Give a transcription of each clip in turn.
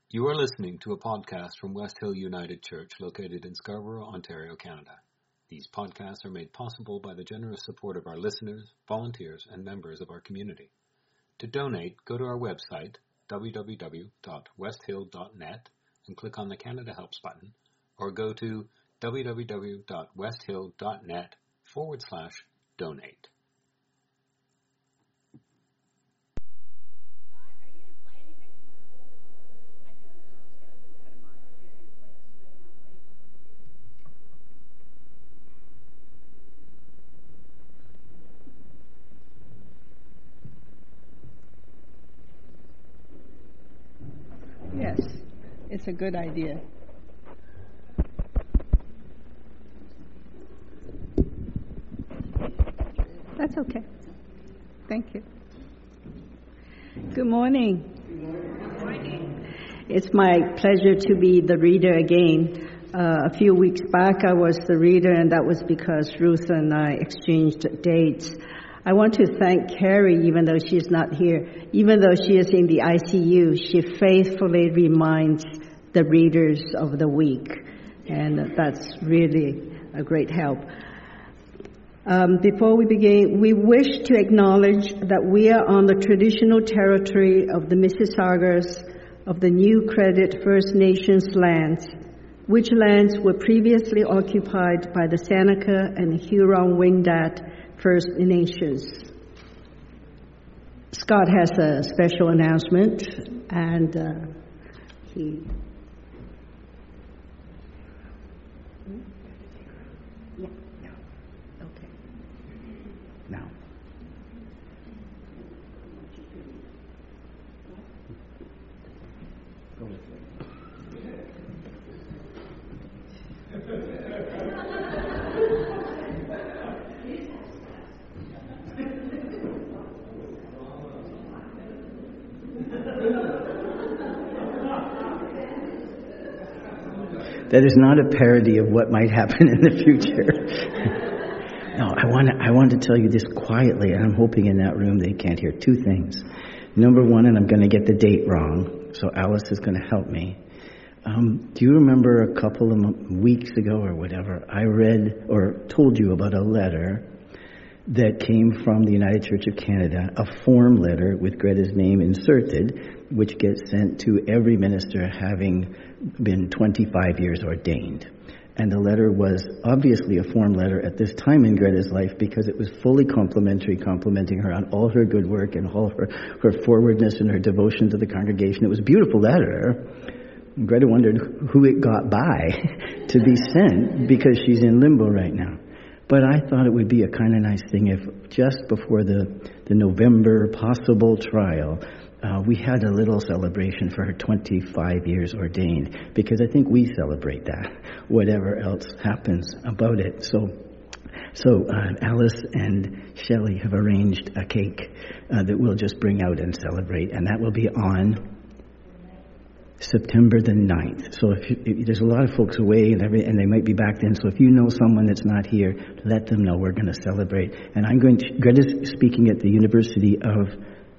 You are listening to a podcast from West Hill United Church located in Scarborough, Ontario, Canada. These podcasts are made possible by the generous support of our listeners, volunteers, and members of our community. To donate, go to our website, www.westhill.net, and click on the Canada Helps button, or go to www.westhill.net/donate. Yes, it's a good idea. That's okay. Thank you. Good morning. Good morning. It's my pleasure to be the reader again. A few weeks back I was the reader, and that was because Ruth and I exchanged dates. I want to thank Carrie, even though she's not here. Even though she is in the ICU, she faithfully reminds the readers of the week, and that's really a great help. Before we begin, we wish to acknowledge that we are on the traditional territory of the Mississaugas of the New Credit First Nations lands, which lands were previously occupied by the Seneca and Huron-Wendat First Nations. Scott has a special announcement, and he... Yeah. Okay. Now. Go with it. That is not a parody of what might happen in the future. No, I want to tell you this quietly, and I'm hoping in that room they can't hear two things. Number one, and I'm going to get the date wrong, so Alice is going to help me. Do you remember a couple of weeks ago or whatever, I read or told you about a letter that came from the United Church of Canada, a form letter with Greta's name inserted, which gets sent to every minister having been 25 years ordained. And the letter was obviously a form letter at this time in Greta's life because it was fully complimenting her on all her good work and all her forwardness and her devotion to the congregation. It was a beautiful letter. And Greta wondered who it got by to be sent because she's in limbo right now. But I thought it would be a kind of nice thing if just before the November possible trial, we had a little celebration for her 25 years ordained, because I think we celebrate that, whatever else happens about it. So Alice and Shelley have arranged a cake that we'll just bring out and celebrate, and that will be on September the 9th. So if there's a lot of folks away and they might be back then, so if you know someone that's not here, let them know we're going to celebrate. And Greta's speaking at the University of...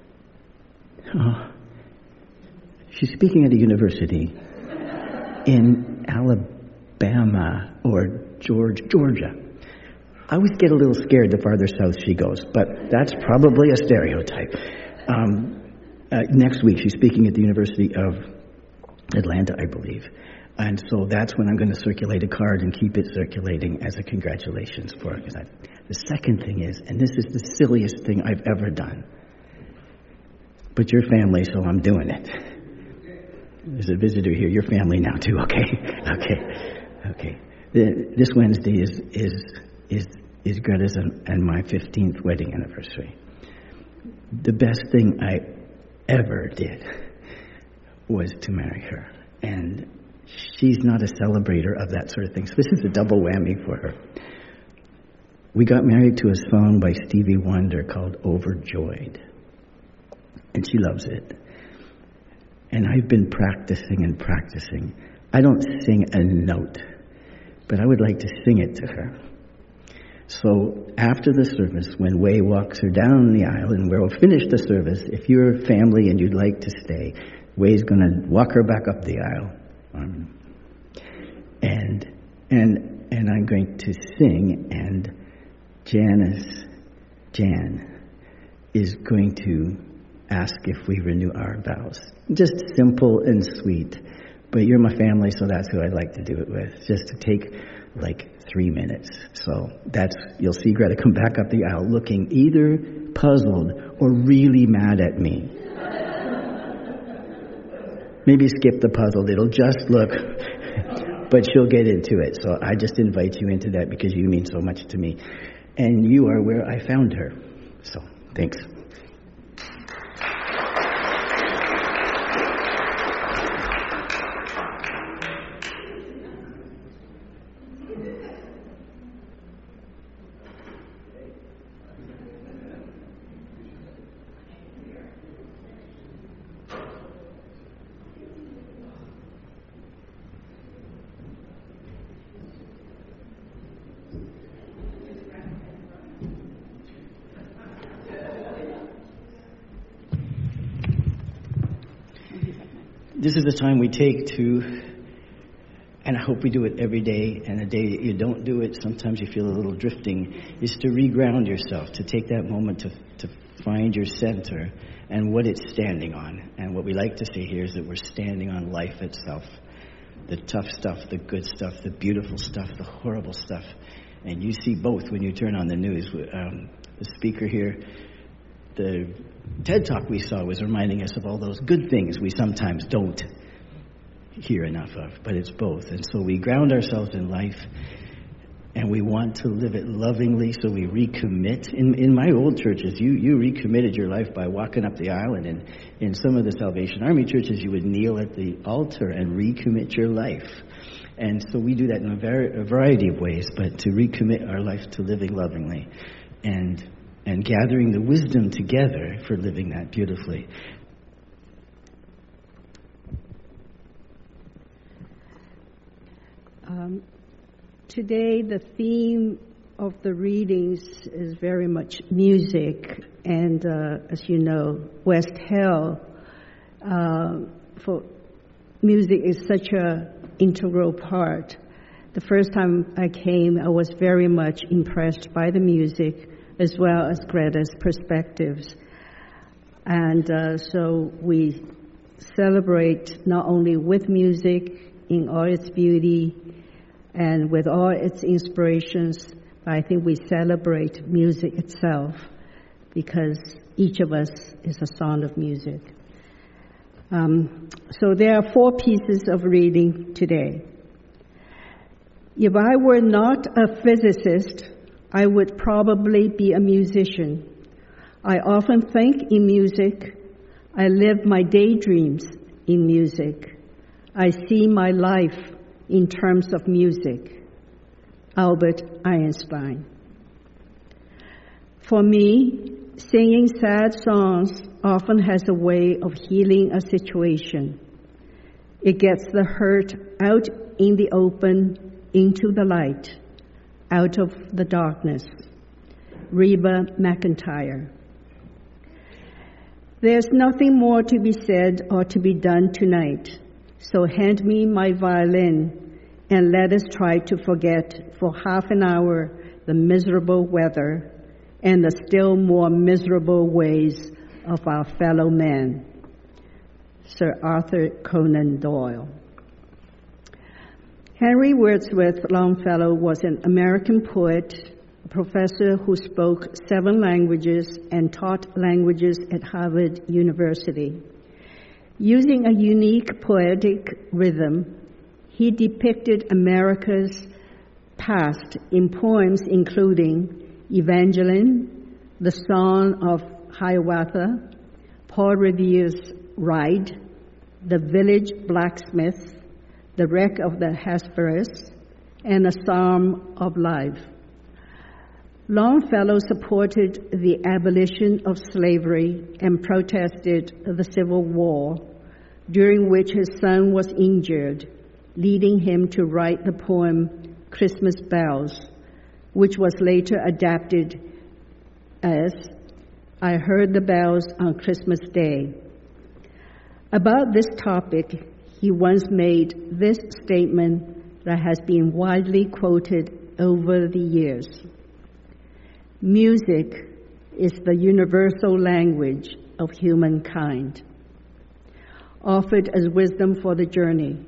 she's speaking at a university in Alabama or Georgia. I always get a little scared the farther south she goes, but that's probably a stereotype. Next week she's speaking at the University of Atlanta, I believe. And so that's when I'm going to circulate a card and keep it circulating as a congratulations for her. The second thing is, and this is the silliest thing I've ever done, but your family, so I'm doing it. There's a visitor here. Your family now too. Okay. This Wednesday is Greta's and my 15th wedding anniversary. The best thing I ever did was to marry her, and she's not a celebrator of that sort of thing. So this is a double whammy for her. We got married to a song by Stevie Wonder called "Overjoyed." And she loves it. And I've been practicing. I don't sing a note, but I would like to sing it to her. So after the service, when Way walks her down the aisle, and we'll finish the service, if you're a family and you'd like to stay, Way's going to walk her back up the aisle. And I'm going to sing, and Jan is going to ask if we renew our vows. Just simple and sweet. But you're my family, so that's who I'd like to do it with. Just to take like 3 minutes. So you'll see Greta come back up the aisle looking either puzzled or really mad at me. Maybe skip the puzzled, it'll just look, but she'll get into it. So I just invite you into that because you mean so much to me. And you are where I found her. So, thanks. This is the time we take to, and I hope we do it every day, and the day that you don't do it, sometimes you feel a little drifting, is to reground yourself, to take that moment to find your center and what it's standing on. And what we like to say here is that we're standing on life itself. The tough stuff, the good stuff, the beautiful stuff, the horrible stuff. And you see both when you turn on the news. The speaker here, the TED Talk we saw was reminding us of all those good things we sometimes don't hear enough of, but it's both. And so we ground ourselves in life, and we want to live it lovingly, so we recommit. In my old churches, you recommitted your life by walking up the aisle, and in some of the Salvation Army churches, you would kneel at the altar and recommit your life. And so we do that in a variety of ways, but to recommit our life to living lovingly and gathering the wisdom together for living that beautifully. Today, the theme of the readings is very much music, and as you know, West Hill, for music is such an integral part. The first time I came, I was very much impressed by the music, as well as Greta's perspectives. And so we celebrate not only with music in all its beauty and with all its inspirations, but I think we celebrate music itself because each of us is a sound of music. So there are 4 pieces of reading today. If I were not a physicist, I would probably be a musician. I often think in music. I live my daydreams in music. I see my life in terms of music. Albert Einstein. For me, singing sad songs often has a way of healing a situation. It gets the hurt out in the open, into the light, out of the darkness. Reba McEntire. There's nothing more to be said or to be done tonight, so hand me my violin and let us try to forget for half an hour the miserable weather and the still more miserable ways of our fellow men. Sir Arthur Conan Doyle. Henry Wadsworth Longfellow was an American poet, a professor who spoke 7 languages and taught languages at Harvard University. Using a unique poetic rhythm, he depicted America's past in poems including Evangeline, The Song of Hiawatha, Paul Revere's Ride, The Village Blacksmith, The Wreck of the Hesperus, and A Psalm of Life. Longfellow supported the abolition of slavery and protested the Civil War, during which his son was injured, leading him to write the poem Christmas Bells, which was later adapted as I Heard the Bells on Christmas Day. About this topic, he once made this statement that has been widely quoted over the years. Music is the universal language of humankind, offered as wisdom for the journey.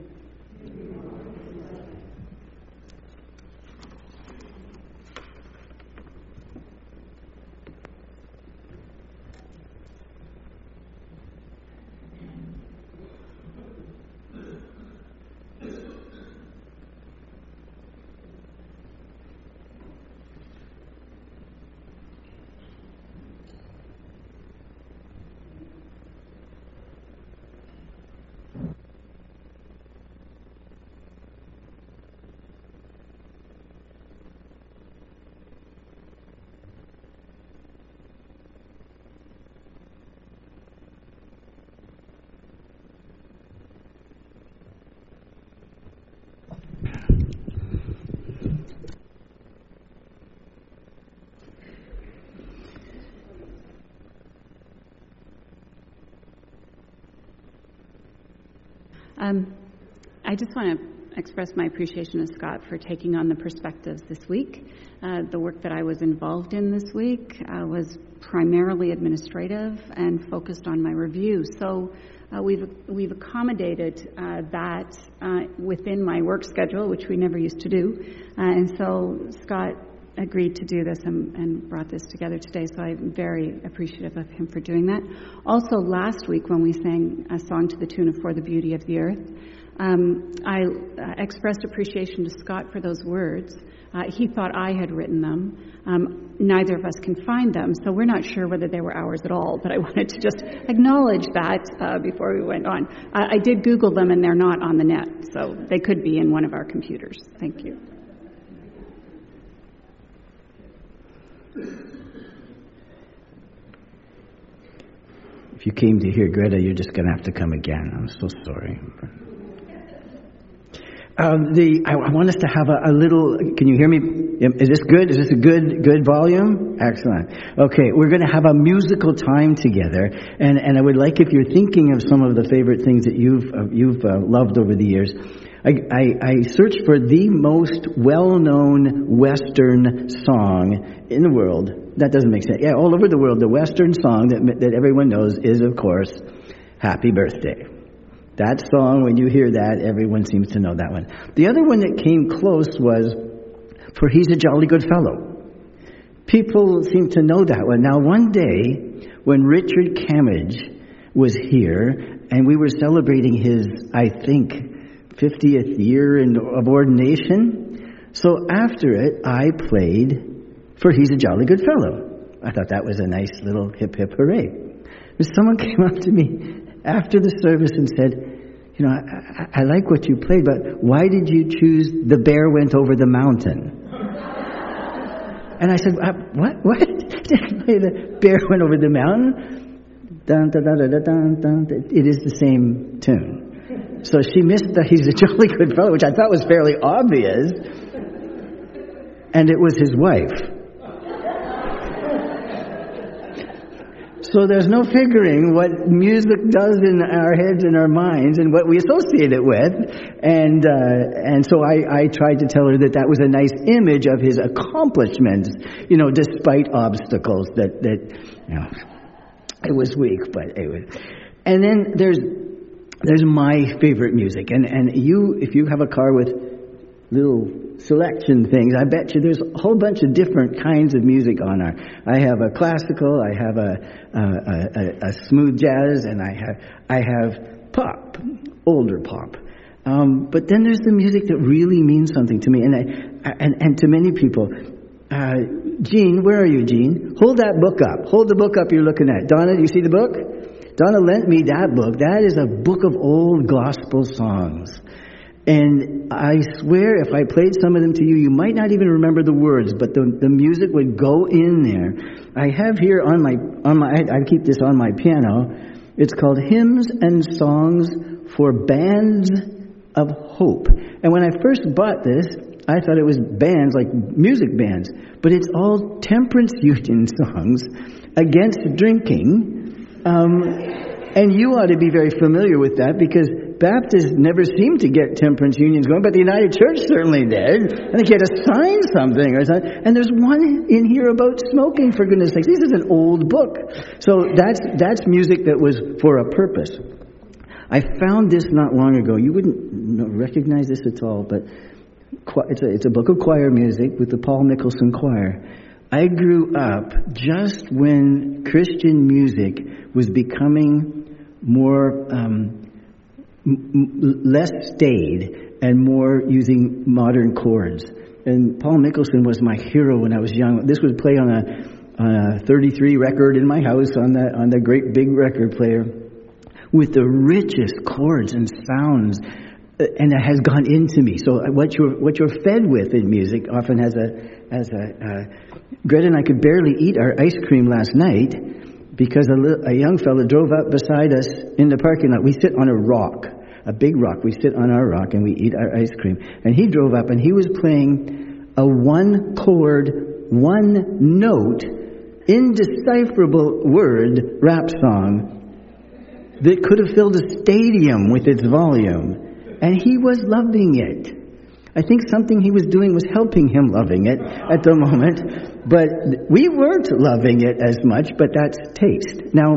I just want to express my appreciation to Scott for taking on the perspectives this week. The work that I was involved in this week was primarily administrative and focused on my review. So we've accommodated that within my work schedule, which we never used to do. And so Scott agreed to do this and brought this together today, so I'm very appreciative of him for doing that. Also, last week when we sang a song to the tune of For the Beauty of the Earth, I expressed appreciation to Scott for those words. He thought I had written them. Neither of us can find them, so we're not sure whether they were ours at all, but I wanted to just acknowledge that before we went on. I did Google them, and they're not on the net, so they could be in one of our computers. Thank you. If you came to hear Greta, you're just going to have to come again. I'm so sorry. I want us to have a little. Can you hear me? Is this good? Is this a good volume? Excellent. Okay, we're going to have a musical time together, and I would like, if you're thinking of some of the favorite things that you've loved over the years, I searched for the most well-known Western song in the world. That doesn't make sense. Yeah, all over the world, the Western song that everyone knows is, of course, Happy Birthday. That song, when you hear that, everyone seems to know that one. The other one that came close was For He's a Jolly Good Fellow. People seem to know that one. Now, one day, when Richard Camage was here, and we were celebrating his, I think, 50th year of ordination, so after it, I played For He's a Jolly Good Fellow. I thought that was a nice little hip hip hooray. And someone came up to me after the service and said, you know, I like what you played, but why did you choose The Bear Went Over the Mountain? And I said, what? Did I play The Bear Went Over the Mountain? Dun, dun, dun, dun, dun, dun. It is the same tune. So she missed that He's a Jolly Good Fellow, which I thought was fairly obvious. And it was his wife. So there's no figuring what music does in our heads and our minds and what we associate it with. And so I tried to tell her that was a nice image of his accomplishments, you know, despite obstacles that you know, it was weak, but it was. And then there's my favorite music. And if you have a car with little selection things, I bet you there's a whole bunch of different kinds of music on our. I have a classical, I have a smooth jazz, and I have pop, older pop. But then there's the music that really means something to me, and to many people. Jean, where are you, Jean? Hold that book up. Hold the book up you're looking at. Donna, do you see the book? Donna lent me that book. That is a book of old gospel songs. And I swear if I played some of them to you, you might not even remember the words, but the music would go in there. I have here on my I keep this on my piano. It's called Hymns and Songs for Bands of Hope. And when I first bought this, I thought it was bands, like music bands. But it's all temperance union songs against drinking. And you ought to be very familiar with that because Baptists never seem to get temperance unions going, but the United Church certainly did. I think you had to sign something or something. And there's one in here about smoking, for goodness sakes. This is an old book. So that's music that was for a purpose. I found this not long ago. You wouldn't recognize this at all, but it's a book of choir music with the Paul Nicholson Choir. I grew up just when Christian music was becoming more less staid and more using modern chords. And Paul Nicholson was my hero when I was young. This would play on a 33 record in my house on the great big record player with the richest chords and sounds. And it has gone into me. So what you're fed with in music often has a Greta and I could barely eat our ice cream last night because a young fella drove up beside us in the parking lot. We sit on a rock, a big rock. We sit on our rock and we eat our ice cream. And he drove up and he was playing a one chord, one note, indecipherable word rap song that could have filled a stadium with its volume. And he was loving it. I think something he was doing was helping him loving it at the moment. But we weren't loving it as much, but that's taste. Now,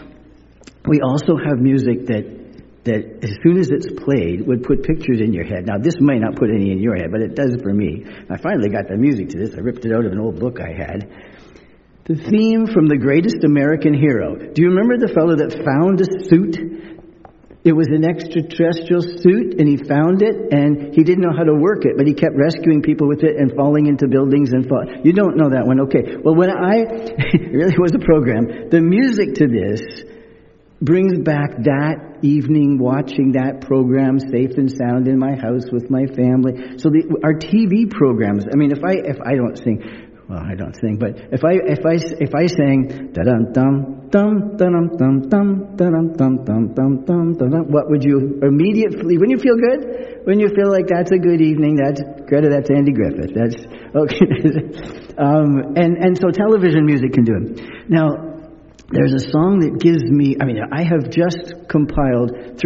we also have music that as soon as it's played would put pictures in your head. Now, this might not put any in your head, but it does for me. I finally got the music to this. I ripped it out of an old book I had. The theme from The Greatest American Hero. Do you remember the fellow that found a suit? It was an extraterrestrial suit, and he found it, and he didn't know how to work it, but he kept rescuing people with it and falling into buildings and fall. You don't know that one, okay? Well, it really was a program. The music to this brings back that evening watching that program, safe and sound in my house with my family. So our TV programs. I mean, if I don't sing. Well, I don't sing, but if I sang da dum dum dum dum dum dum dum dum dum dum dum, what would you immediately? When you feel good, when you feel like that's a good evening, that's Greta, that's Andy Griffith, that's okay. And so television music can do it. Now, there's a song that gives me. I mean, I have just compiled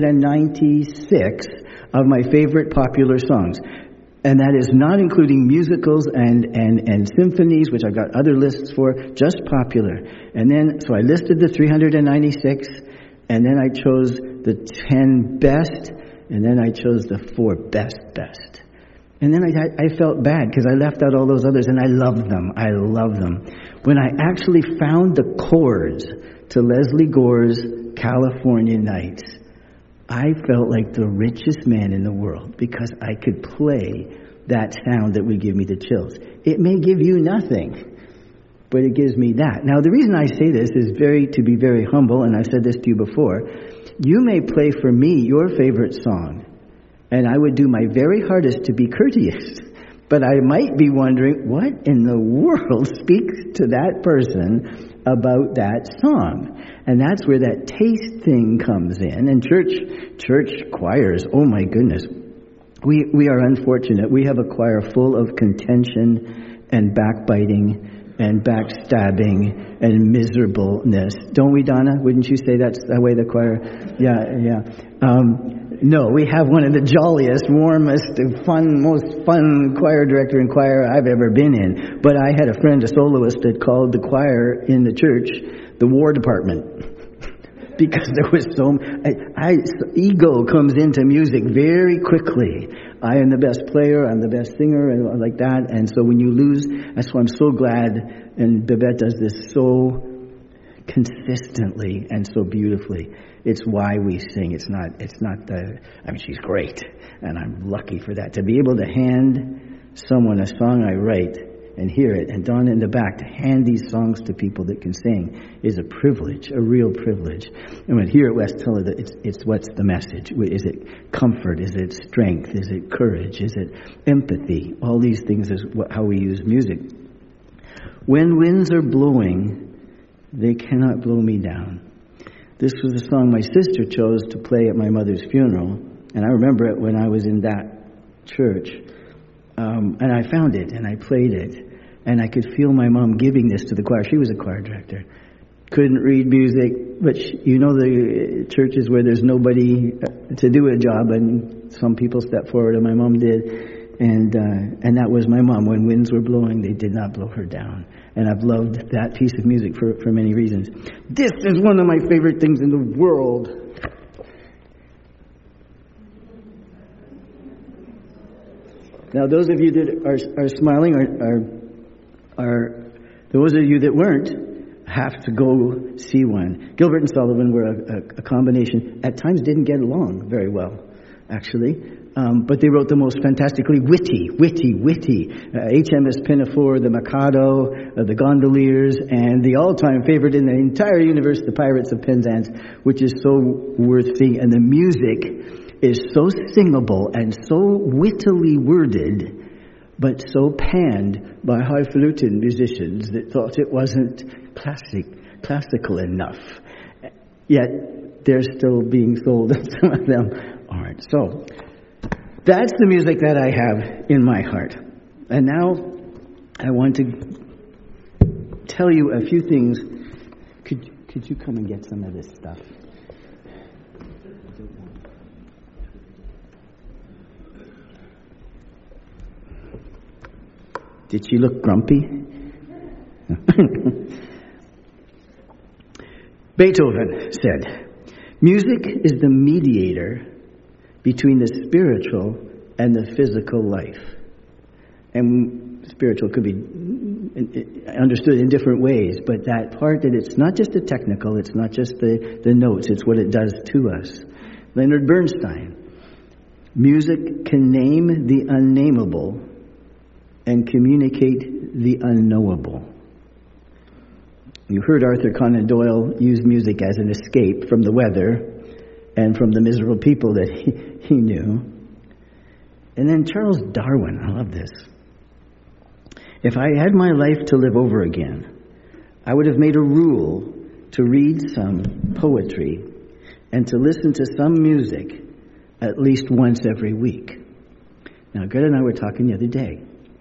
396 of my favorite popular songs. And that is not including musicals and symphonies, which I've got other lists for, just popular. And then, so I listed the 396, and then I chose the 10 best, and then I chose the 4 best. And then I felt bad because I left out all those others, and I love them. I love them. When I actually found the chords to Leslie Gore's California Nights, I felt like the richest man in the world because I could play that sound that would give me the chills. It may give you nothing, but it gives me that. Now, the reason I say this is to be very humble, and I've said this to you before. You may play for me your favorite song, and I would do my very hardest to be courteous, but I might be wondering, what in the world speaks to that person about that song? And that's where that taste thing comes in. And church choirs, oh my goodness. We are unfortunate. We have a choir full of contention and backbiting and backstabbing and miserableness. Don't we, Donna? Wouldn't you say that's the way the choir? Yeah. No, we have one of the jolliest, warmest, most fun choir director and choir I've ever been in. But I had a friend, a soloist, that called the choir in the church the War Department. Because there was ego comes into music very quickly. I am the best player, I'm the best singer, and like that. And so when you lose, that's why I'm so glad, and Babette does this so consistently and so beautifully. It's why we sing. It's not she's great, and I'm lucky for that. To be able to hand someone a song I write and hear it, and Donna in the back, to hand these songs to people that can sing is a privilege, a real privilege. And when here at West Hill, it's what's the message? Is it comfort? Is it strength? Is it courage? Is it empathy? All these things is how we use music. When winds are blowing, they cannot blow me down. This was a song my sister chose to play at my mother's funeral, and I remember it when I was in that church. And I found it, and I played it, and I could feel my mom giving this to the choir. She was a choir director. Couldn't read music, but you know the churches where there's nobody to do a job, and some people step forward, and my mom did, and that was my mom. When winds were blowing, they did not blow her down. And I've loved that piece of music for many reasons. This is one of my favorite things in the world. Now, those of you that are smiling are those of you that weren't have to go see one. Gilbert and Sullivan were a combination. At times, didn't get along very well, actually. But they wrote the most fantastically witty. HMS Pinafore, the Mikado, the Gondoliers, and the all-time favorite in the entire universe, the Pirates of Penzance, which is so worth seeing. And the music is so singable and so wittily worded, but so panned by highfalutin musicians that thought it wasn't classical enough. Yet they're still being sold, and some of them aren't. So that's the music that I have in my heart. And now I want to tell you a few things. Could you come and get some of this stuff? Did she look grumpy? Beethoven said, "Music is the mediator between the spiritual and the physical life." And spiritual could be understood in different ways, but that part that it's not just the technical, it's not just the notes, it's what it does to us. Leonard Bernstein, "Music can name the unnameable and communicate the unknowable." You heard Arthur Conan Doyle use music as an escape from the weather and from the miserable people that he knew. And then Charles Darwin, I love this. "If I had my life to live over again, I would have made a rule to read some poetry and to listen to some music at least once every week." Now, Greta and I were talking the other day.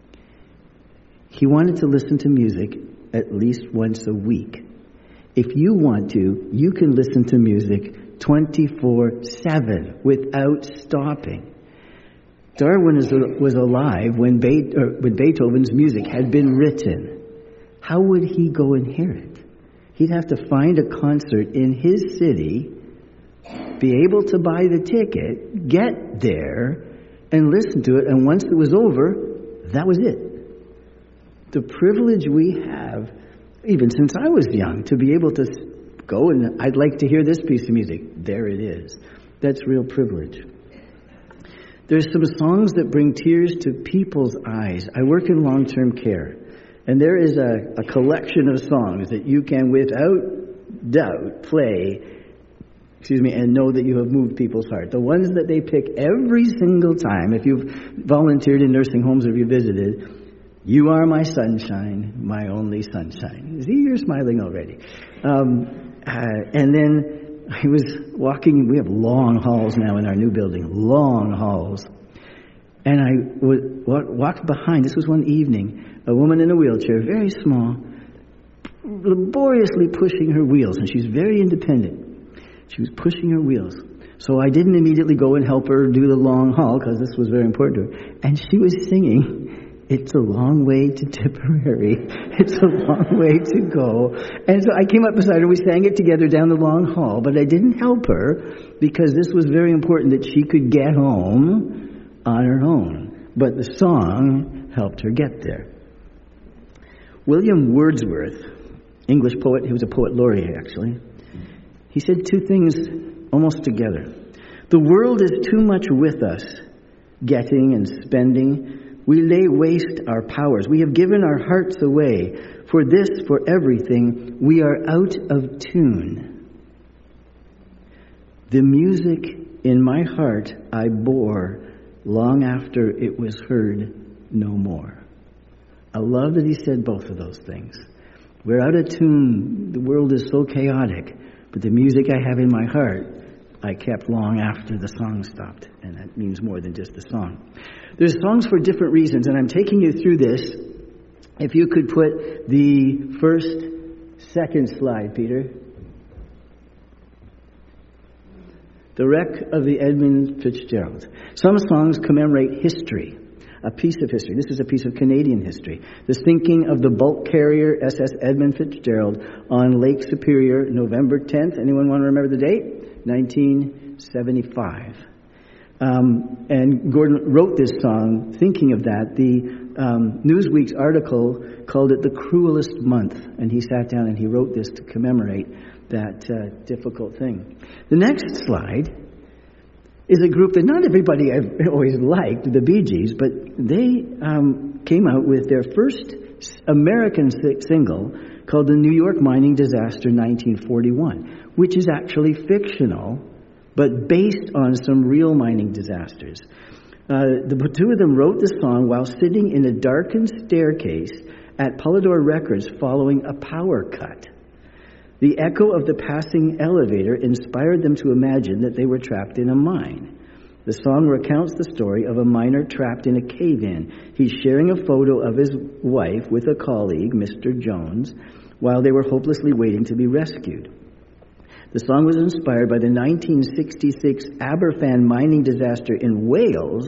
He wanted to listen to music at least once a week. If you want to, you can listen to music 24/7 without stopping. Darwin was alive when Beethoven's music had been written. How would he go and hear it? He'd have to find a concert in his city, be able to buy the ticket, get there, and listen to it, and once it was over, that was it. The privilege we have, even since I was young, to be able to go and I'd like to hear this piece of music. There it is. That's real privilege. There's some songs that bring tears to people's eyes. I work in long-term care, and there is a collection of songs that you can, without doubt, play, and know that you have moved people's heart. The ones that they pick every single time, if you've volunteered in nursing homes or you visited, "You are my sunshine, my only sunshine." See, you're smiling already. And then I was walking, we have long halls now in our new building, long halls. And I walked behind, this was one evening, a woman in a wheelchair, very small, laboriously pushing her wheels, and she's very independent. She was pushing her wheels. So I didn't immediately go and help her do the long haul, because this was very important to her. And she was singing, "It's a long way to Tipperary. It's a long way to go." And so I came up beside her. We sang it together down the long hall. But I didn't help her because this was very important that she could get home on her own. But the song helped her get there. William Wordsworth, English poet, he was a poet laureate actually, he said two things almost together. "The world is too much with us, getting and spending. We lay waste our powers. We have given our hearts away. For this, for everything, we are out of tune. The music in my heart I bore long after it was heard no more." I love that he said both of those things. We're out of tune. The world is so chaotic. But the music I have in my heart, I kept long after the song stopped. And that means more than just the song. There's songs for different reasons, and I'm taking you through this. If you could put the second slide, Peter. The Wreck of the Edmund Fitzgerald. Some songs commemorate history, a piece of history. This is a piece of Canadian history. The sinking of the bulk carrier SS Edmund Fitzgerald on Lake Superior, November 10th. Anyone want to remember the date? 1975. And Gordon wrote this song thinking of that. The Newsweek's article called it the cruelest month, and he sat down and he wrote this to commemorate that difficult thing. The next slide is a group that not everybody I've always liked, the Bee Gees, but they came out with their first American single called The New York Mining Disaster 1941, which is actually fictional, but based on some real mining disasters. The two of them wrote the song while sitting in a darkened staircase at Polydor Records following a power cut. The echo of the passing elevator inspired them to imagine that they were trapped in a mine. The song recounts the story of a miner trapped in a cave-in. He's sharing a photo of his wife with a colleague, Mr. Jones, while they were hopelessly waiting to be rescued. The song was inspired by the 1966 Aberfan mining disaster in Wales,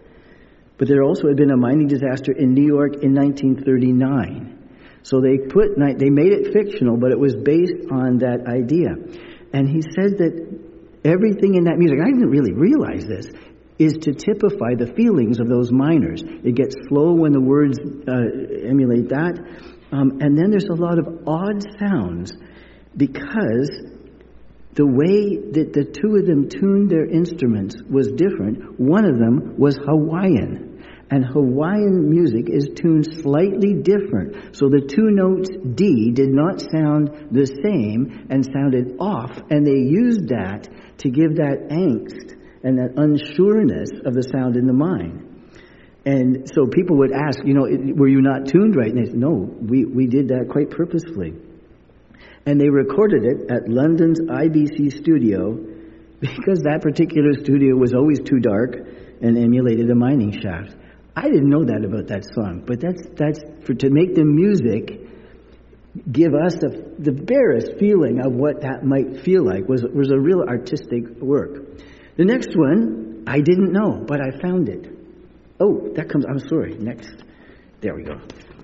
but there also had been a mining disaster in New York in 1939. So they made it fictional, but it was based on that idea. And he said that everything in that music, I didn't really realize this, is to typify the feelings of those miners. It gets slow when the words emulate that. And then there's a lot of odd sounds because the way that the two of them tuned their instruments was different. One of them was Hawaiian. And Hawaiian music is tuned slightly different. So the two notes D did not sound the same and sounded off. And they used that to give that angst and that unsureness of the sound in the mind. And so people would ask, were you not tuned right? And they said, no, we did that quite purposefully. And they recorded it at London's IBC studio because that particular studio was always too dark and emulated a mining shaft. I didn't know that about that song, but that's to make the music give us the barest feeling of what that might feel like was a real artistic work. The next one, I didn't know, but I found it. Oh, I'm sorry, next. There we go.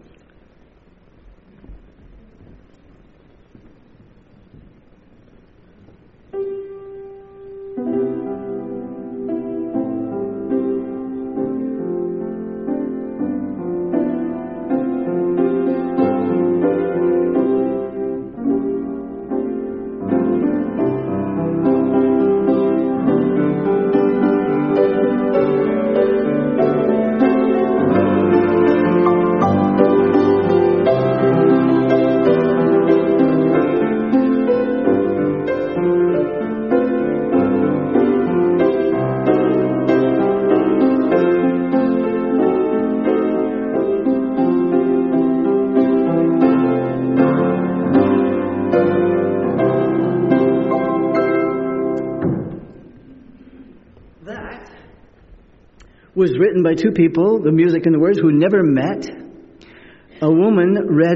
Was written by two people, the music and the words, who never met. A woman wrote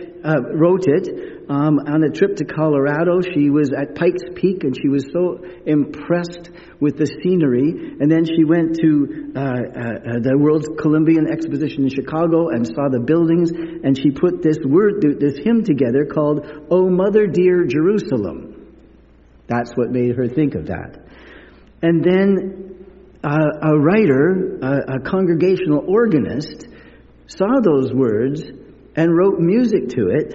it on a trip to Colorado. She was at Pikes Peak and she was so impressed with the scenery. And then she went to the World's Columbian Exposition in Chicago and saw the buildings. And she put this hymn together called "O Mother Dear Jerusalem." That's what made her think of that. And then a writer, a congregational organist, saw those words and wrote music to it,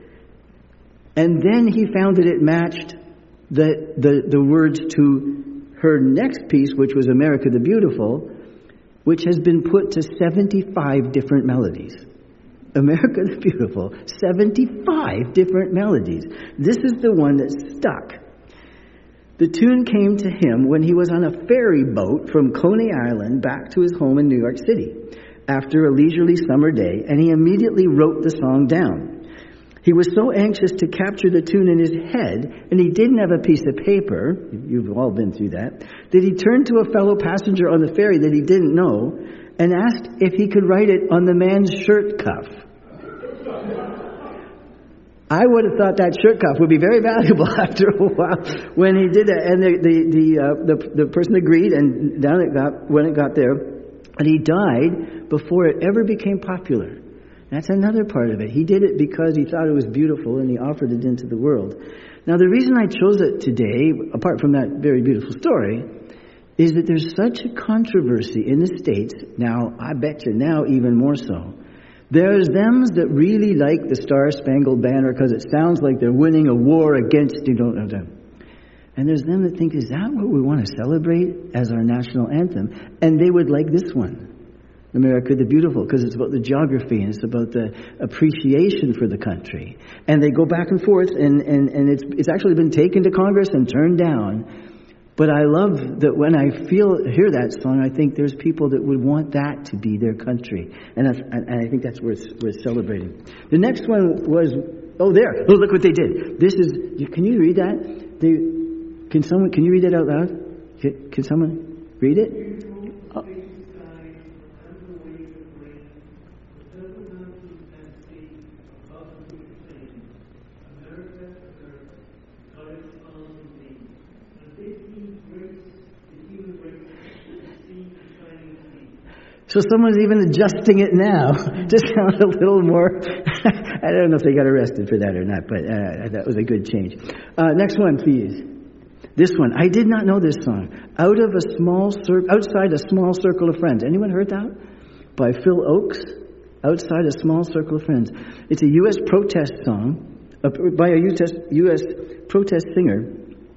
and then he found that it matched the words to her next piece, which was America the Beautiful, which has been put to 75 different melodies. America the Beautiful, 75 different melodies. This is the one that stuck. The tune came to him when he was on a ferry boat from Coney Island back to his home in New York City after a leisurely summer day, and he immediately wrote the song down. He was so anxious to capture the tune in his head, and he didn't have a piece of paper, you've all been through that he turned to a fellow passenger on the ferry that he didn't know and asked if he could write it on the man's shirt cuff. I would have thought that shirt cuff would be very valuable after a while when he did that. And the person agreed, and down it got when it got there. And he died before it ever became popular. That's another part of it. He did it because he thought it was beautiful, and he offered it into the world. Now, the reason I chose it today, apart from that very beautiful story, is that there's such a controversy in the States, now, I bet you now even more so. There's them that really like the Star-Spangled Banner because it sounds like they're winning a war against, and there's them that think, is that what we want to celebrate as our national anthem? And they would like this one, America the Beautiful, because it's about the geography and it's about the appreciation for the country. And they go back and forth, and it's actually been taken to Congress and turned down. But I love that when I hear that song, I think there's people that would want that to be their country. And I think that's worth celebrating. The next one was, look what they did. This is, can you read that? Can you read it out loud? Can someone read it? Oh. So someone's even adjusting it now to sound a little more. I don't know if they got arrested for that or not, but that was a good change. Next one, please. This one. I did not know this song. Outside a Small Circle of Friends. Anyone heard that? By Phil Oakes. Outside a Small Circle of Friends. It's a U.S. protest song by a U.S. protest singer.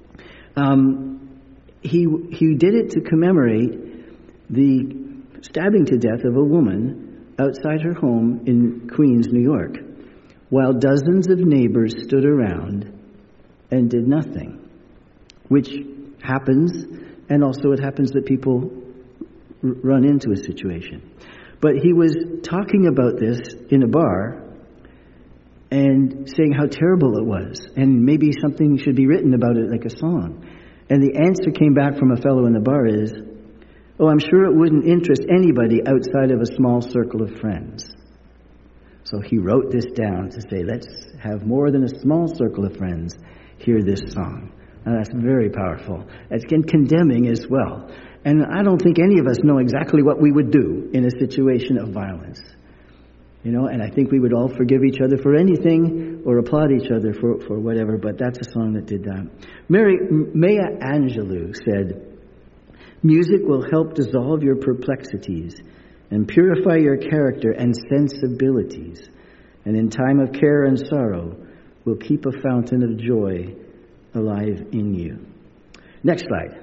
He did it to commemorate the stabbing to death of a woman outside her home in Queens, New York, while dozens of neighbors stood around and did nothing, which happens, and also it happens that people run into a situation. But he was talking about this in a bar and saying how terrible it was, and maybe something should be written about it like a song. And the answer came back from a fellow in the bar is, I'm sure it wouldn't interest anybody outside of a small circle of friends. So he wrote this down to say, let's have more than a small circle of friends hear this song. And that's very powerful. It's condemning as well. And I don't think any of us know exactly what we would do in a situation of violence. And I think we would all forgive each other for anything or applaud each other for whatever, but that's a song that did that. Maya Angelou said, music will help dissolve your perplexities and purify your character and sensibilities. And in time of care and sorrow, will keep a fountain of joy alive in you. Next slide.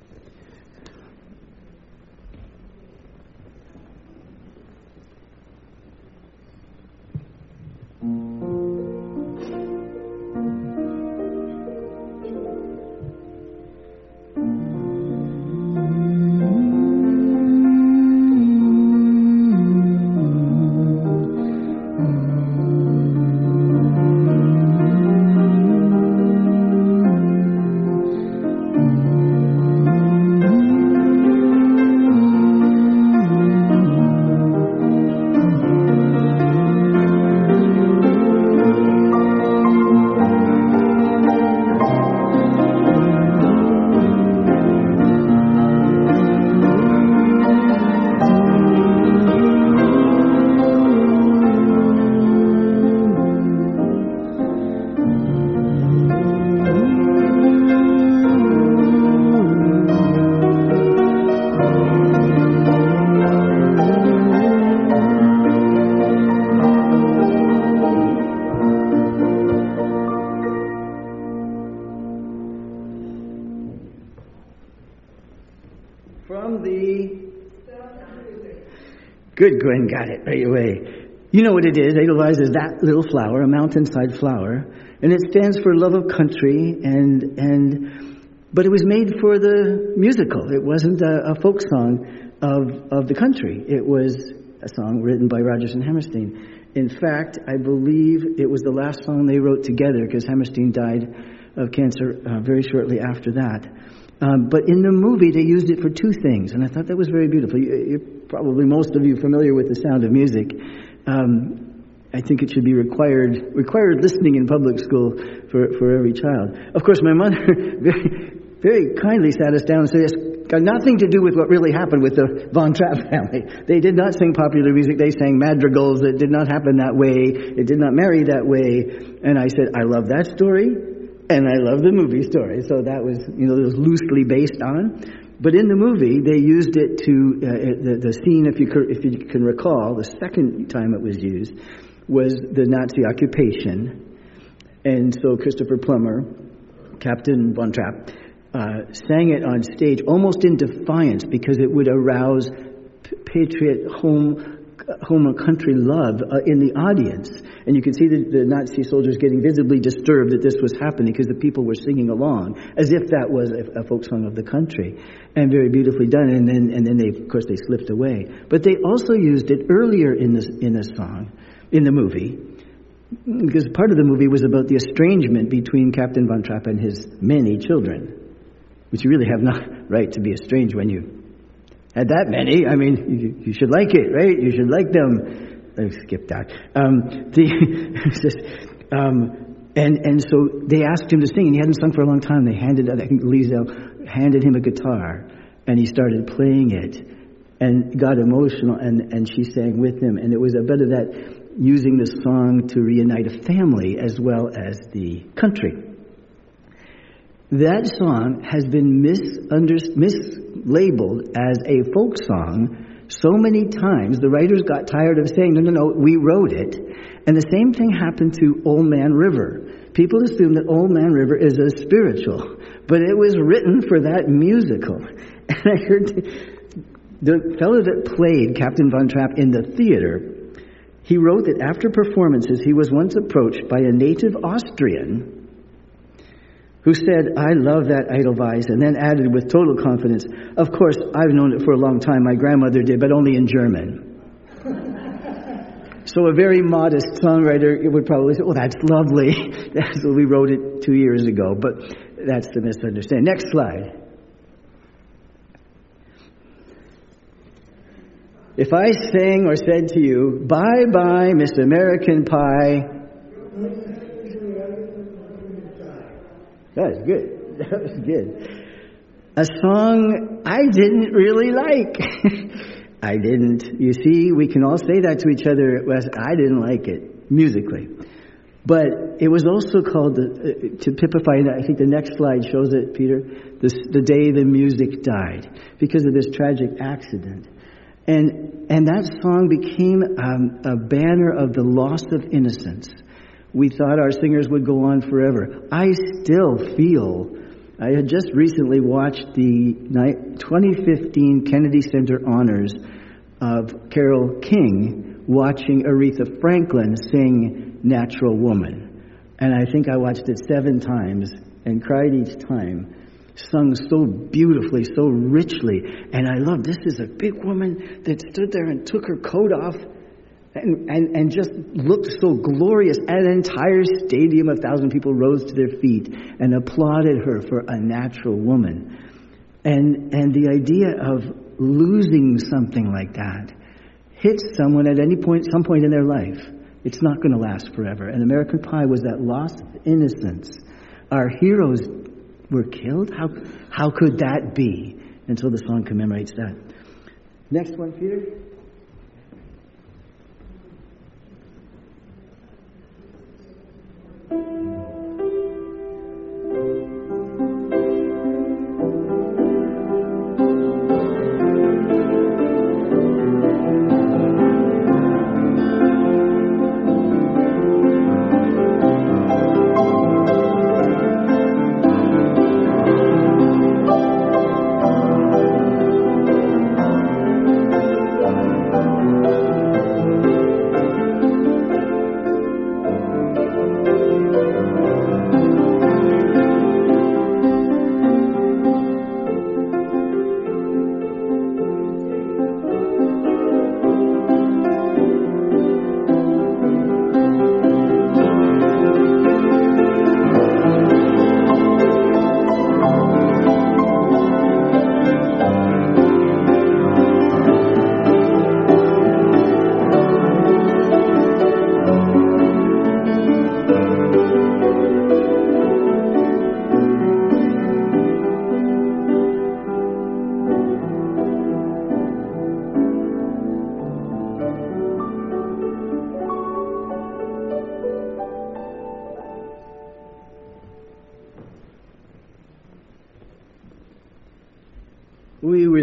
Good, Gwen got it right away. You know what it is. Edelweiss is that little flower, a mountainside flower, and it stands for love of country. But it was made for the musical. It wasn't a folk song of the country. It was a song written by Rodgers and Hammerstein. In fact, I believe it was the last song they wrote together because Hammerstein died of cancer very shortly after that. But in the movie, they used it for two things, and I thought that was very beautiful. You're probably most of you familiar with The Sound of Music. I think it should be required listening in public school for every child. Of course, my mother very, very kindly sat us down and said, it's got nothing to do with what really happened with the Von Trapp family. They did not sing popular music. They sang madrigals. It did not happen that way. It did not marry that way. And I said, I love that story, and I love the movie story. So that was, it was loosely based on. But in the movie, they used it to, the scene, if you can recall, the second time it was used, was the Nazi occupation. And so Christopher Plummer, Captain Von Trapp, sang it on stage almost in defiance because it would arouse patriot home country love in the audience. And you can see the Nazi soldiers getting visibly disturbed that this was happening because the people were singing along as if that was a folk song of the country. And very beautifully done. And then they, of course, they slipped away. But they also used it earlier in the song, in the movie, because part of the movie was about the estrangement between Captain Von Trapp and his many children, which you really have no right to be estranged when you had that many. I mean, you should like it, right? You should like them. Let's skip that. And so they asked him to sing, and he hadn't sung for a long time. They handed him a guitar, and he started playing it, and got emotional, and she sang with him. And it was a bit of that, using the song to reunite a family as well as the country. That song has been mislabeled as a folk song so many times, the writers got tired of saying, no, we wrote it. And the same thing happened to Old Man River. People assume that Old Man River is a spiritual, but it was written for that musical. And I heard the fellow that played Captain Von Trapp in the theater, he wrote that after performances, he was once approached by a native Austrian who said, I love that Edelweiss, and then added with total confidence, of course, I've known it for a long time. My grandmother did, but only in German. So a very modest songwriter would probably say, that's lovely. We wrote it 2 years ago, but that's the misunderstanding. Next slide. If I sang or said to you, bye-bye, Miss American Pie. That was good. That was good. A song I didn't really like. I didn't. You see, we can all say that to each other. I didn't like it, musically. But it was also called, to typify, I think the next slide shows it, Peter, the day the music died, because of this tragic accident. And that song became a banner of the loss of innocence. We thought our singers would go on forever. I still feel, I had just recently watched the 2015 Kennedy Center Honors of Carole King watching Aretha Franklin sing Natural Woman. And I think I watched it 7 times and cried each time. Sung so beautifully, so richly. And I love, this is a big woman that stood there and took her coat off and just looked so glorious. And an entire stadium of 1,000 people rose to their feet and applauded her for a natural woman. And the idea of losing something like that hits someone at some point in their life. It's not going to last forever. And American Pie was that lost innocence. Our heroes were killed? How could that be? And so the song commemorates that. Next one, Peter.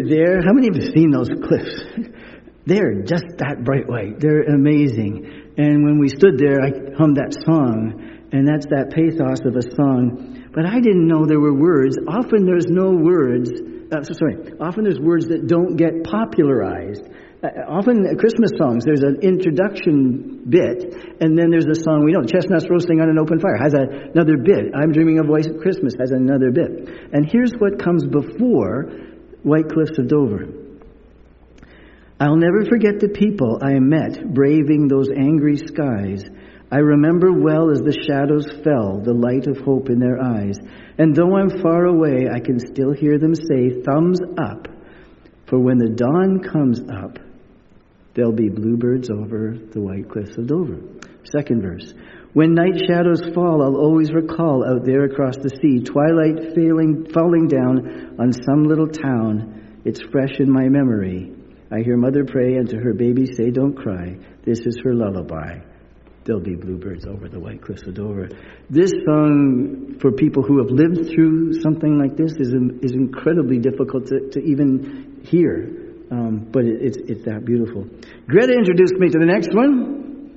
there. How many of you have seen those cliffs? They're just that bright white. They're amazing. And when we stood there, I hummed that song, and that's that pathos of a song. But I didn't know there were words. Often there's no words. Often there's words that don't get popularized. Often Christmas songs, there's an introduction bit, and then there's a song we know, Chestnuts Roasting on an Open Fire, has another bit. I'm Dreaming of White Christmas has another bit. And here's what comes before White Cliffs of Dover. I'll never forget the people I met braving those angry skies. I remember well as the shadows fell, the light of hope in their eyes. And though I'm far away, I can still hear them say, thumbs up. For when the dawn comes up, there'll be bluebirds over the White Cliffs of Dover. Second verse. When night shadows fall, I'll always recall out there across the sea, twilight falling down on some little town. It's fresh in my memory. I hear mother pray and to her baby say, don't cry. This is her lullaby. There'll be bluebirds over the White Cliffs of Dover. This song, for people who have lived through something like this, is incredibly difficult to even hear. But it's that beautiful. Greta introduced me to the next one.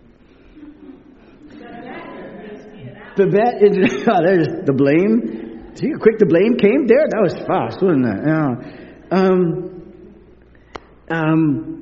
Babette introduced, there's the blame. See how quick the blame came there? That was fast, wasn't it? Yeah.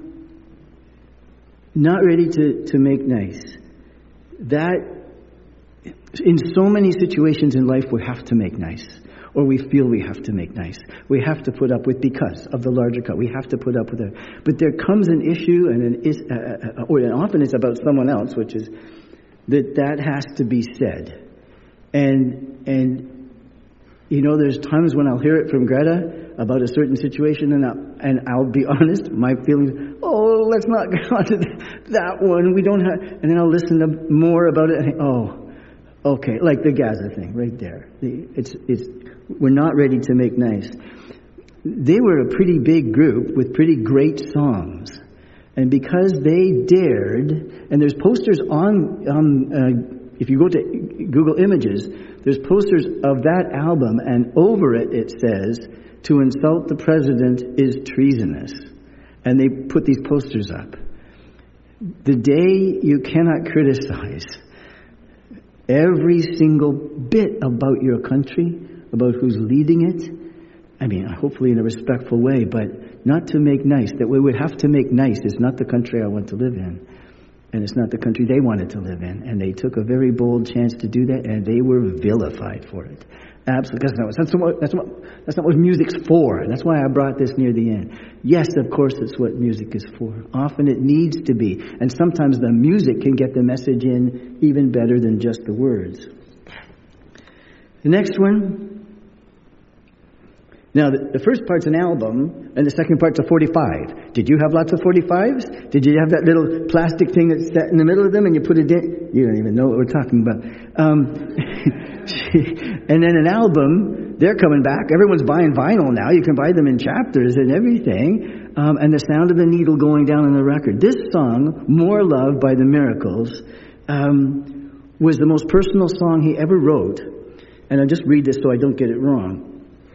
Not ready to make nice. That, in so many situations in life, we have to make nice. Or we feel we have to make nice. We have to put up with, because of the larger cut, we have to put up with it. But there comes an issue, and often it's about someone else, which is that has to be said. And there's times when I'll hear it from Greta about a certain situation, and I'll be honest, my feelings, let's not get on to that one. We don't have, and then I'll listen to more about it, and think, okay, like the Gaza thing right there. We're not ready to make nice. They were a pretty big group with pretty great songs. And because they dared, and there's posters on, if you go to Google Images, there's posters of that album, and over it says, to insult the president is treasonous. And they put these posters up. The day you cannot criticize every single bit about your country, about who's leading it, hopefully in a respectful way, but not to make nice. That we would have to make nice is not the country I want to live in. And it's not the country they wanted to live in. And they took a very bold chance to do that, and they were vilified for it. Absolutely. That's not what music's for. And that's why I brought this near the end. Yes, of course, it's what music is for. Often it needs to be. And sometimes the music can get the message in even better than just the words. The next one. Now, the first part's an album, and the second part's a 45. Did you have lots of 45s? Did you have that little plastic thing that's set in the middle of them, and you put it in? You don't even know what we're talking about. And then an album, they're coming back. Everyone's buying vinyl now. You can buy them in chapters and everything. And the sound of the needle going down on the record. This song, More Love by the Miracles, was the most personal song he ever wrote. And I'll just read this so I don't get it wrong.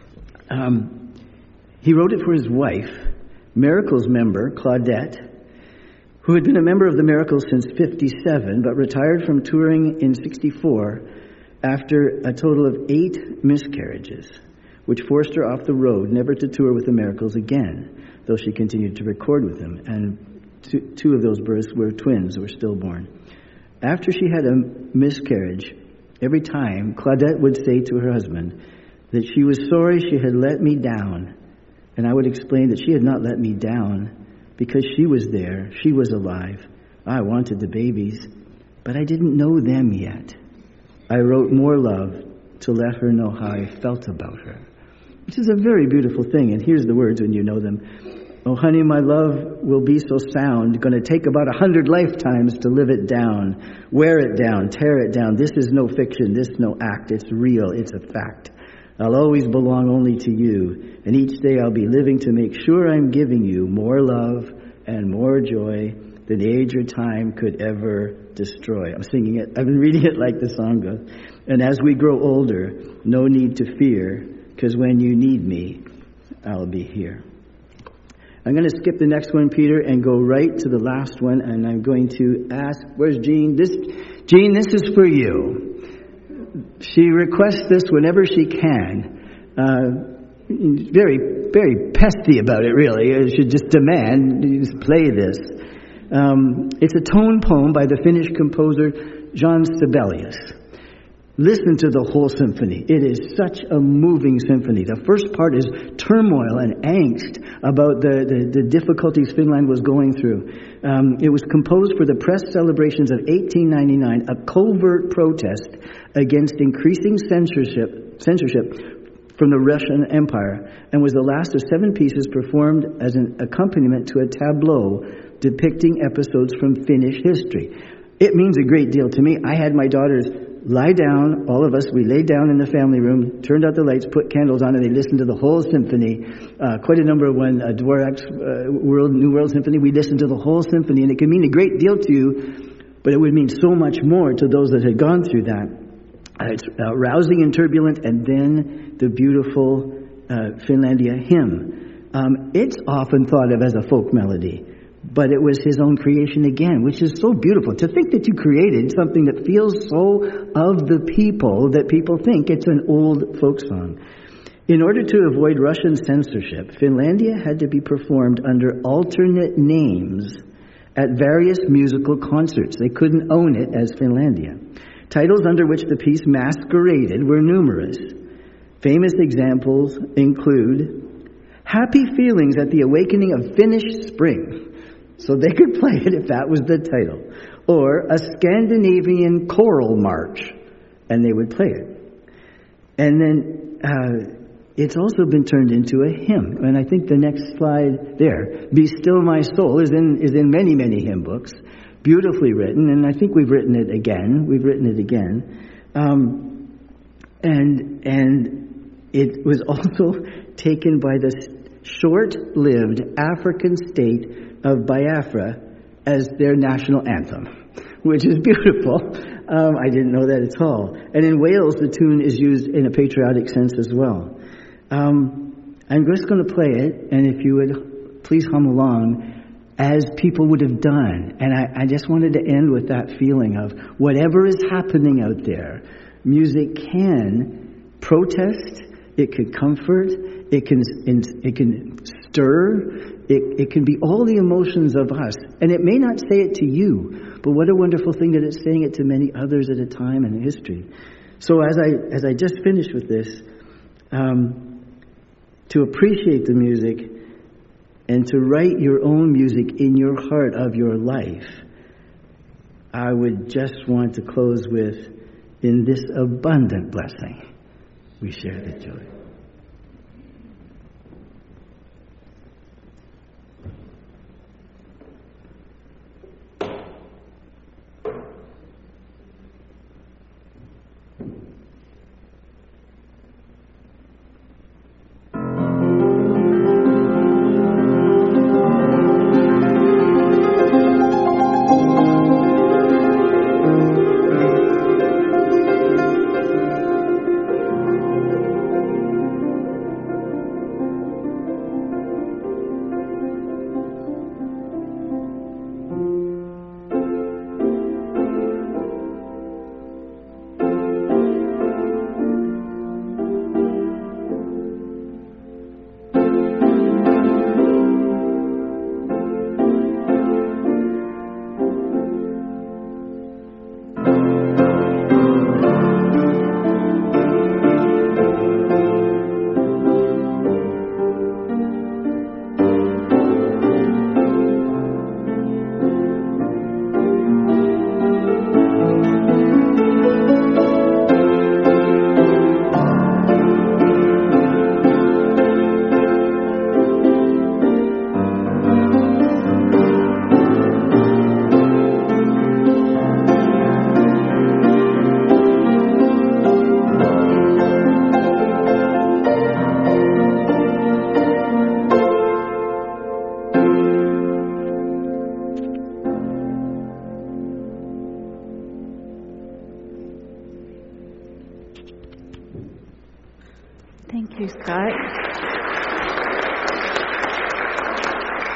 He wrote it for his wife, Miracles member Claudette, who had been a member of the Miracles since 57, but retired from touring in 64 after a total of 8 miscarriages, which forced her off the road, never to tour with the Miracles again, though she continued to record with them. And two of those births were twins who were stillborn. After she had a miscarriage, every time Claudette would say to her husband that she was sorry she had let me down. And I would explain that she had not let me down because she was there. She was alive. I wanted the babies, but I didn't know them yet. I wrote More Love to let her know how I felt about her. Which is a very beautiful thing. And here's the words when you know them. Oh, honey, my love will be so sound. Going to take about 100 lifetimes to live it down. Wear it down. Tear it down. This is no fiction. This is no act. It's real. It's a fact. I'll always belong only to you. And each day I'll be living to make sure I'm giving you more love and more joy than age or time could ever destroy. I'm singing it. I've been reading it like the song goes. And as we grow older, no need to fear, because when you need me, I'll be here. I'm going to skip the next one, Peter, and go right to the last one, and I'm going to ask, where's Jean? Jean, this is for you. She requests this whenever she can. Very, very pesty about it, really. You should just demand, you just play this. It's a tone poem by the Finnish composer Jan Sibelius. Listen to the whole symphony. It is such a moving symphony. The first part is turmoil and angst about the difficulties Finland was going through. It was composed for the press celebrations of 1899, a covert protest against increasing censorship from the Russian Empire, and was the last of 7 pieces performed as an accompaniment to a tableau depicting episodes from Finnish history. It means a great deal to me. I had my daughters lie down, all of us, we laid down in the family room, turned out the lights, put candles on, and they listened to the whole symphony. Quite a number of one, Dvorak's New World Symphony, we listened to the whole symphony, and it could mean a great deal to you, but it would mean so much more to those that had gone through that. It's rousing and turbulent, and then the beautiful Finlandia hymn. It's often thought of as a folk melody, but it was his own creation again, which is so beautiful. To think that you created something that feels so of the people that people think it's an old folk song. In order to avoid Russian censorship, Finlandia had to be performed under alternate names at various musical concerts. They couldn't own it as Finlandia. Titles under which the piece masqueraded were numerous. Famous examples include Happy Feelings at the Awakening of Finnish Spring. So they could play it if that was the title. Or A Scandinavian Choral March, and they would play it. And then it's also been turned into a hymn. And I think the next slide there, Be Still My Soul, is in many, many hymn books. Beautifully written, and I think we've written it again. And it was also taken by the short-lived African state of Biafra as their national anthem, which is beautiful. I didn't know that at all. And in Wales, the tune is used in a patriotic sense as well. I'm just going to play it, and if you would please hum along as people would have done. And I just wanted to end with that feeling of whatever is happening out there, music can protest, it can comfort, it can stir, it can be all the emotions of us. And it may not say it to you, but what a wonderful thing that it's saying it to many others at a time in history. So as I just finished with this, to appreciate the music and to write your own music in your heart of your life, I would just want to close with, in this abundant blessing, we share the joy. Thank you, Scott.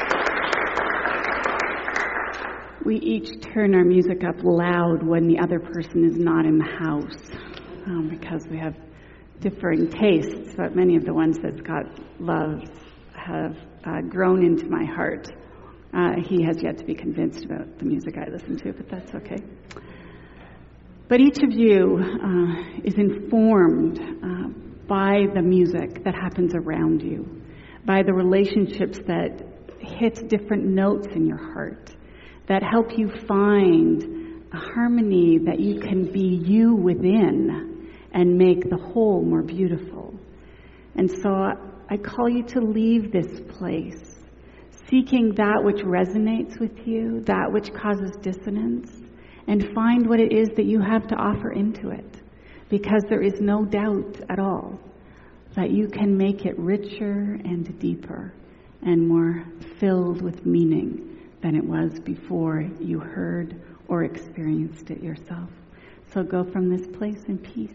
We each turn our music up loud when the other person is not in the house, because we have differing tastes, but many of the ones that Scott loves have grown into my heart. He has yet to be convinced about the music I listen to, but that's okay. But each of you is informed by the music that happens around you, by the relationships that hit different notes in your heart, that help you find a harmony that you can be you within and make the whole more beautiful. And so I call you to leave this place seeking that which resonates with you, that which causes dissonance, and find what it is that you have to offer into it. Because there is no doubt at all that you can make it richer and deeper and more filled with meaning than it was before you heard or experienced it yourself. So go from this place in peace.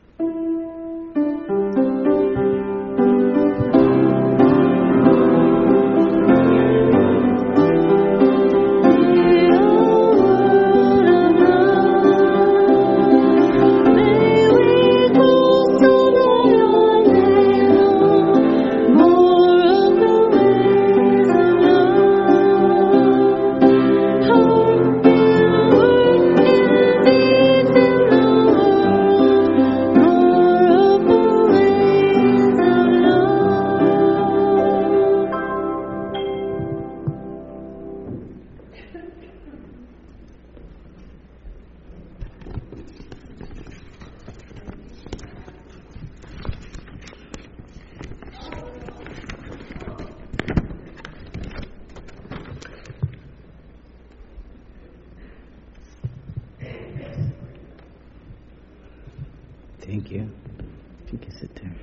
Thank you. You can sit there.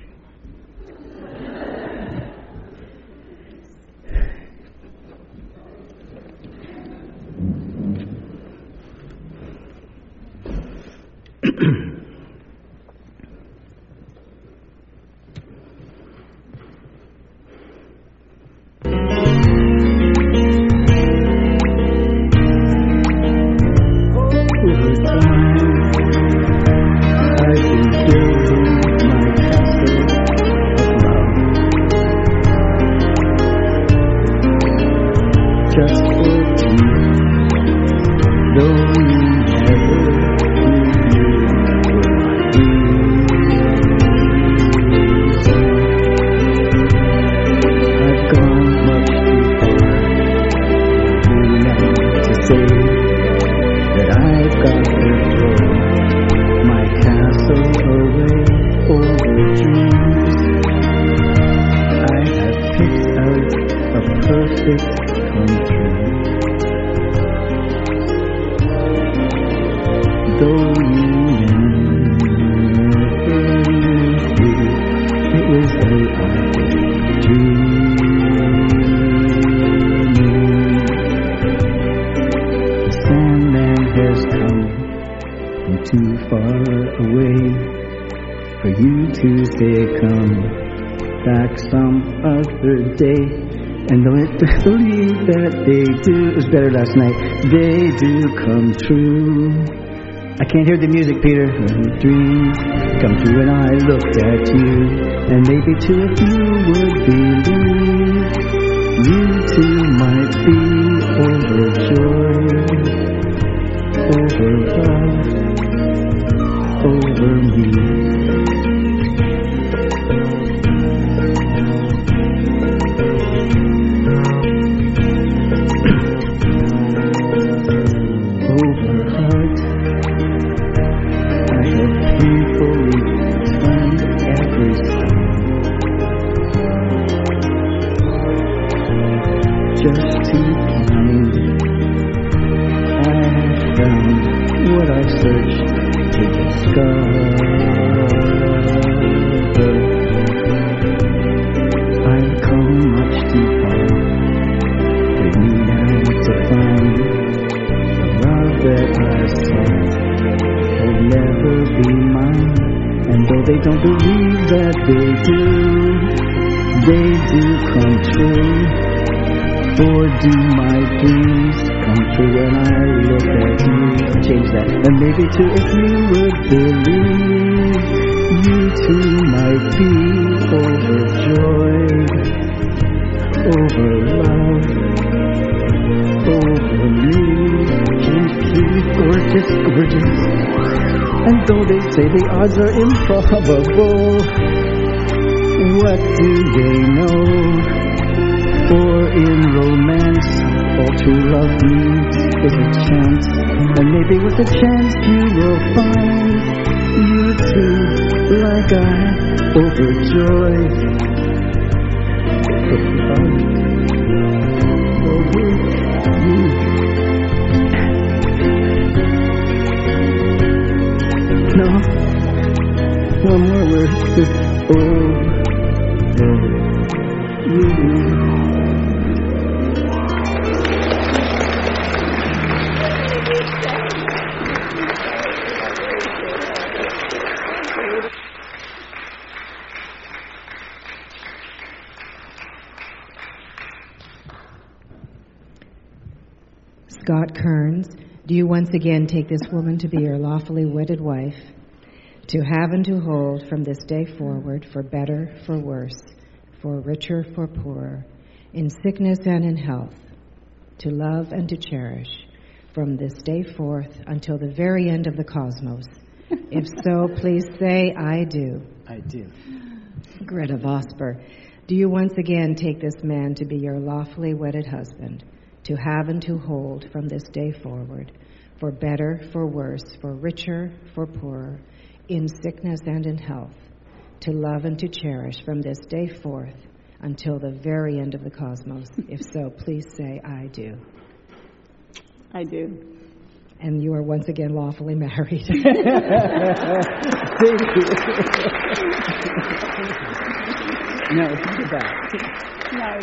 Day, and believe that they do. It was better last night. They do come true. I can't hear the music, Peter. When dreams come true, and I looked at you, and maybe two of you would believe. You too might be overjoyed, over love, over me. They don't believe that they do come true, or do my dreams come true when I look at you. Change that. And maybe too, if you would believe, you too might be overjoyed, over love, over me. James 3, gorgeous, gorgeous. And though they say the odds are improbable, what do they know? For in romance, all true love needs is a chance. And maybe with a chance you will find you too, like I, overjoyed, over love, over you. No, one more word. Over you. Scott Kearns, do you once again take this woman to be your lawfully wedded wife, to have and to hold from this day forward, for better, for worse, for richer, for poorer, in sickness and in health, to love and to cherish, from this day forth until the very end of the cosmos? If so, please say, I do. I do. Greta Vosper, do you once again take this man to be your lawfully wedded husband, to have and to hold from this day forward, for better, for worse, for richer, for poorer, in sickness and in health, to love and to cherish from this day forth until the very end of the cosmos? If so, please say, I do. I do. And you are once again lawfully married. Thank you. No, think about it. No.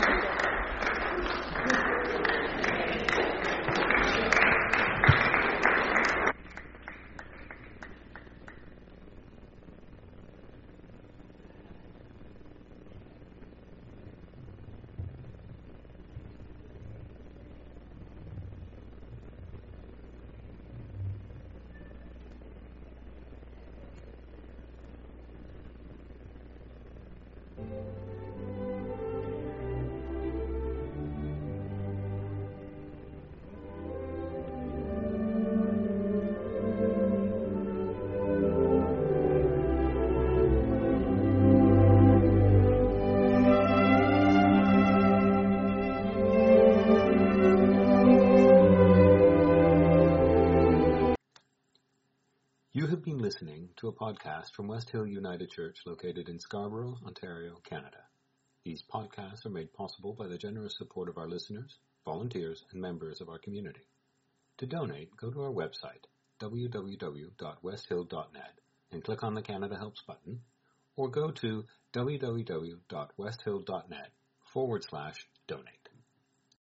You have been listening to a podcast from West Hill United Church located in Scarborough, Ontario, Canada. These podcasts are made possible by the generous support of our listeners, volunteers, and members of our community. To donate, go to our website, www.westhill.net, and click on the Canada Helps button, or go to www.westhill.net/donate.